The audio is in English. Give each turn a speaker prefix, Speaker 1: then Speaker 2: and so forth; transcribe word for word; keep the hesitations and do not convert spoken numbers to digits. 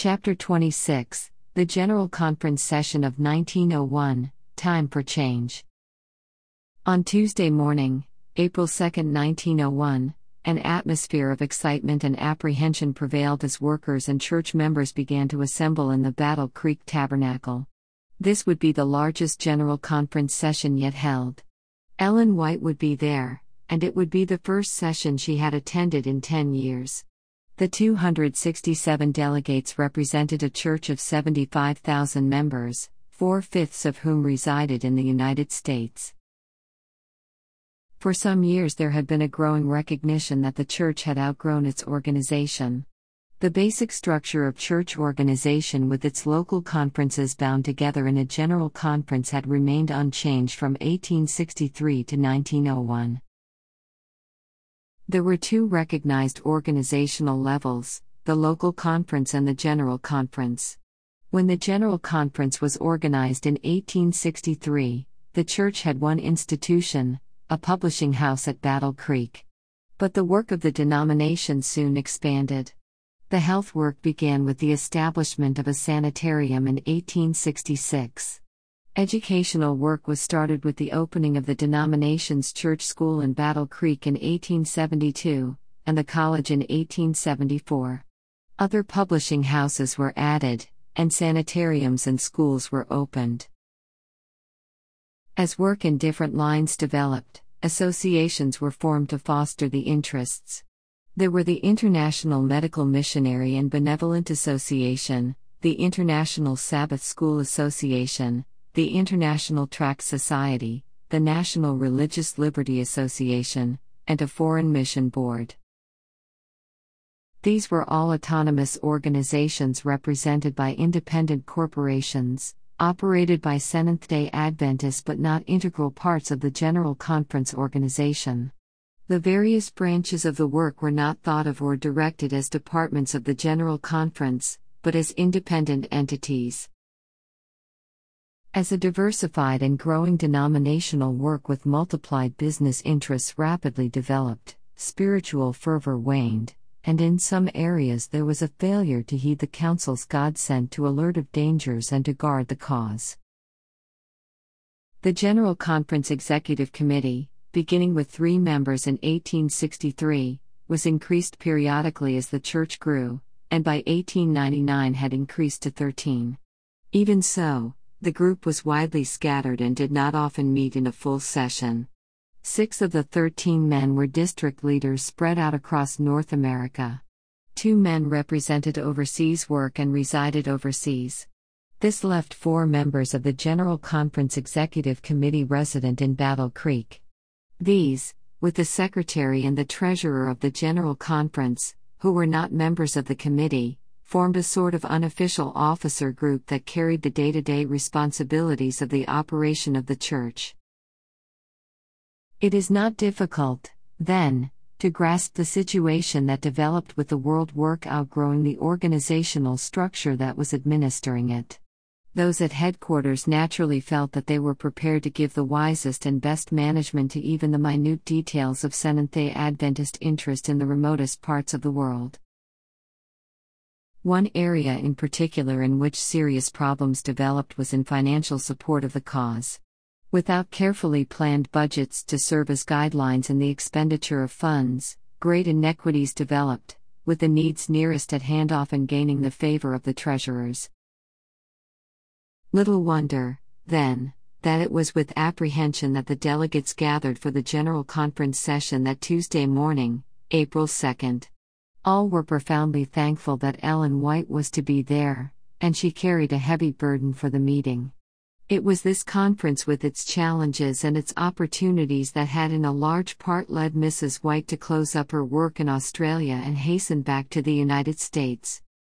Speaker 1: Chapter twenty-six, The General Conference Session of nineteen oh one, Time for Change. On Tuesday morning, April second, nineteen oh one, an atmosphere of excitement and apprehension prevailed as workers and church members began to assemble in the Battle Creek Tabernacle. This would be the largest General Conference session yet held. Ellen White would be there, and it would be the first session she had attended in ten years. The two hundred sixty-seven delegates represented a church of seventy-five thousand members, four-fifths of whom resided in the United States. For some years there had been a growing recognition that the church had outgrown its organization. The basic structure of church organization with its local conferences bound together in a general conference had remained unchanged from eighteen sixty-three to nineteen oh one. There were two recognized organizational levels, the local conference and the general conference. When the general conference was organized in eighteen sixty-three, the church had one institution, a publishing house at Battle Creek. But the work of the denomination soon expanded. The health work began with the establishment of a sanitarium in eighteen sixty-six. Educational work was started with the opening of the denomination's church school in Battle Creek in eighteen seventy-two, and the college in eighteen seventy-four. Other publishing houses were added, and sanitariums and schools were opened. As work in different lines developed, associations were formed to foster the interests. There were the International Medical Missionary and Benevolent Association, the International Sabbath School Association, the International Tract Society, the National Religious Liberty Association, and a Foreign Mission Board. These were all autonomous organizations represented by independent corporations, operated by Seventh-day Adventists but not integral parts of the General Conference organization. The various branches of the work were not thought of or directed as departments of the General Conference, but as independent entities. As a diversified and growing denominational work with multiplied business interests rapidly developed, spiritual fervor waned, and in some areas there was a failure to heed the counsels God sent to alert of dangers and to guard the cause. The General Conference Executive Committee, beginning with three members in eighteen sixty-three, was increased periodically as the church grew, and by eighteen ninety-nine had increased to thirteen. Even so, the group was widely scattered and did not often meet in a full session. Six of the thirteen men were district leaders spread out across North America. Two men represented overseas work and resided overseas. This left four members of the General Conference Executive Committee resident in Battle Creek. These, with the secretary and the treasurer of the General Conference, who were not members of the committee, formed a sort of unofficial officer group that carried the day-to-day responsibilities of the operation of the church. It is not difficult, then, to grasp the situation that developed with the world work outgrowing the organizational structure that was administering it. Those at headquarters naturally felt that they were prepared to give the wisest and best management to even the minute details of Seventh-day Adventist interest in the remotest parts of the world. One area in particular in which serious problems developed was in financial support of the cause. Without carefully planned budgets to serve as guidelines in the expenditure of funds, great inequities developed, with the needs nearest at hand often gaining the favor of the treasurers. Little wonder, then, that it was with apprehension that the delegates gathered for the General Conference session that Tuesday morning, April second. All were profoundly thankful that Ellen White was to be there, and she carried a heavy burden for the meeting. It was this conference with its challenges and its opportunities that had in a large part led Missus White to close up her work in Australia and hasten back to the United States.